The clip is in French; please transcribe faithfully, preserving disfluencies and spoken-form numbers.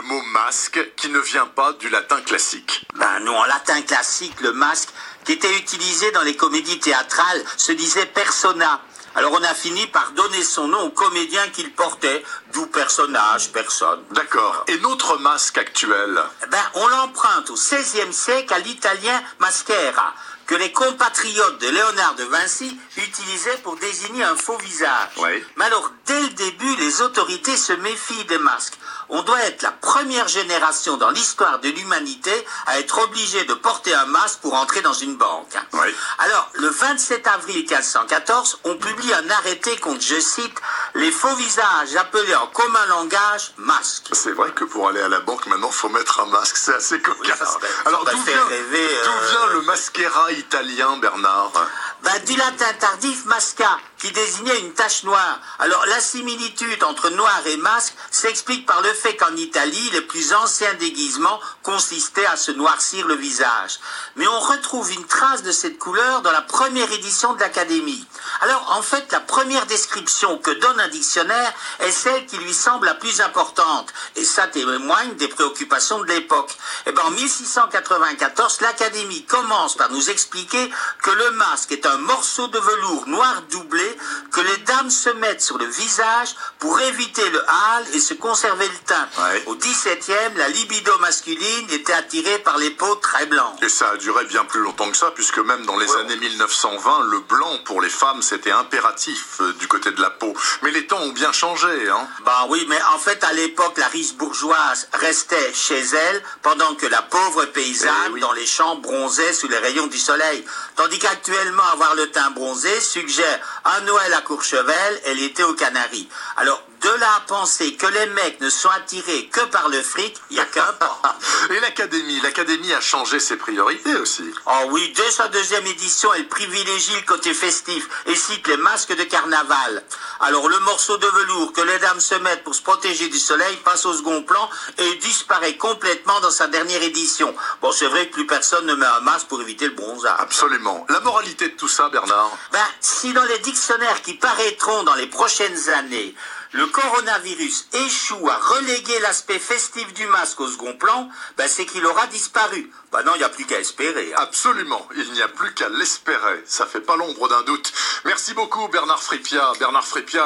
mot masque qui ne vient pas du latin classique? Ben non, en latin classique, le masque qui était utilisé dans les comédies théâtrales se disait persona. Alors on a fini par donner son nom au comédien qu'il portait, d'où personnage, personne. D'accord. Et notre masque actuel? Ben, on l'emprunte au seizième siècle à l'italien maschera, que les compatriotes de Léonard de Vinci utilisaient pour désigner un faux visage. Oui. Mais alors, dès le début, les autorités se méfient des masques. On doit être la première génération dans l'histoire de l'humanité à être obligé de porter un masque pour entrer dans une banque. Oui. Alors, le vingt-sept avril mille quatre cent quatorze, on publie un arrêté contre, je cite, les faux visages appelés en commun langage masques. C'est vrai que pour aller à la banque, maintenant, faut mettre un masque. C'est assez cocasse. Oui, ça, ça, Alors, ça d'où fait vient, rêver, euh, d'où vient le masquera italien, Bernard? Ben, du latin tardif masca, qui désignait une tache noire. Alors, la similitude entre noir et masque s'explique par le fait qu'en Italie, les plus anciens déguisements consistaient à se noircir le visage. Mais on retrouve une trace de cette couleur dans la première édition de l'Académie. Alors, en fait, la première description que donne un dictionnaire est celle qui lui semble la plus importante. Et ça témoigne des préoccupations de l'époque. Et ben, en mille six cent quatre-vingt-quatorze, l'Académie commence par nous expliquer que le masque est un morceau de velours noir doublé que les dames se mettent sur le visage pour éviter le hâle et se conserver le teint. Ouais. Au dix-septième, la libido masculine était attirée par les peaux très blanches. Et ça a duré bien plus longtemps que ça, puisque même dans les Ouais. années mille neuf cent vingt, le blanc pour les femmes, c'était impératif euh, du côté de la peau. Mais les temps ont bien changé, hein. Ben oui, mais en fait, à l'époque, la riche bourgeoise restait chez elle, pendant que la pauvre paysanne, Eh oui. dans les champs, bronzait sous les rayons du soleil. Tandis qu'actuellement, avoir le teint bronzé suggère un Noël à Courchevel et l'été aux Canaries. Alors, de là à penser que les mecs ne sont attirés que par le fric, il n'y a qu'un pas. Et l'Académie, l'Académie a changé ses priorités aussi. Oh oui, dès sa deuxième édition, elle privilégie le côté festif et cite les masques de carnaval. Alors le morceau de velours que les dames se mettent pour se protéger du soleil passe au second plan et disparaît complètement dans sa dernière édition. Bon, c'est vrai que plus personne ne met un masque pour éviter le bronzage. Absolument. La moralité de tout ça, Bernard? Ben, si dans les dictionnaires qui paraîtront dans les prochaines années, le coronavirus échoue à reléguer l'aspect festif du masque au second plan, ben c'est qu'il aura disparu. Ben non, il n'y a plus qu'à espérer. Hein. Absolument. Il n'y a plus qu'à l'espérer. Ça fait pas l'ombre d'un doute. Merci beaucoup, Bernard Fripia. Bernard Fripia.